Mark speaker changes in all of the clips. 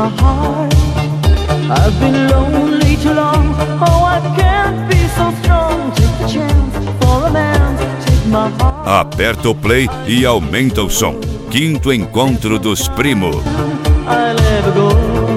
Speaker 1: my heart. I've been lonely too long. Oh, I can't be so strong. Take the chance for a man. Take my heart.
Speaker 2: Aperta o play e aumenta o som. Quinto encontro dos primos.
Speaker 1: I'll never go.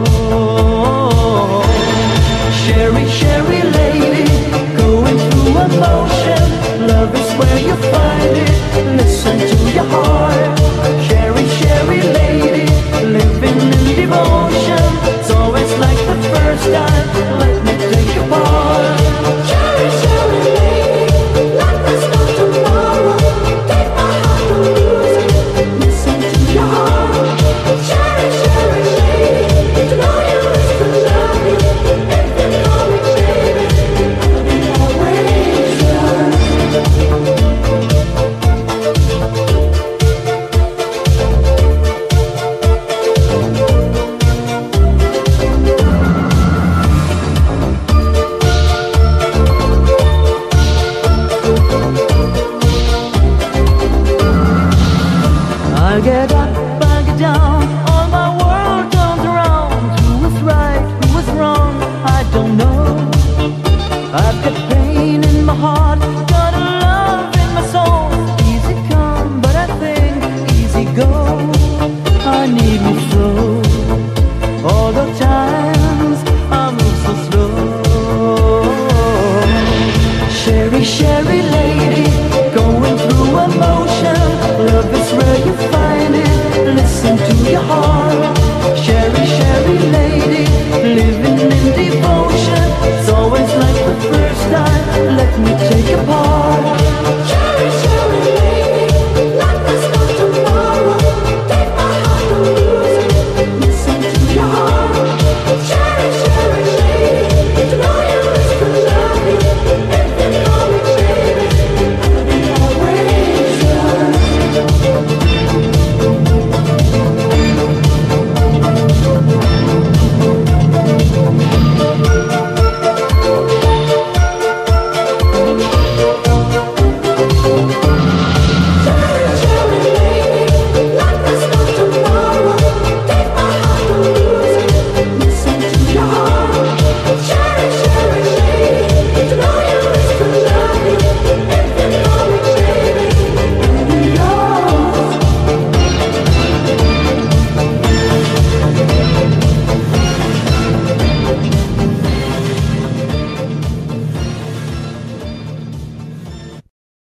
Speaker 1: Sherry, Sherry lady, going through emotion. Love is where you find it. Listen to your heart. Sherry, Sherry lady, living in devotion. It's always like the first time. Let me take your part. Sherry, Sherry lady, like there's no tomorrow. Take my heart, don't lose it. Listen to your heart. Sherry, Sherry lady, to know you is to love you. If you know me, baby, I'll be always yours. I get up, I get down, all my world turns around. Who is right, who is wrong, I don't know. I've got pain in my heart.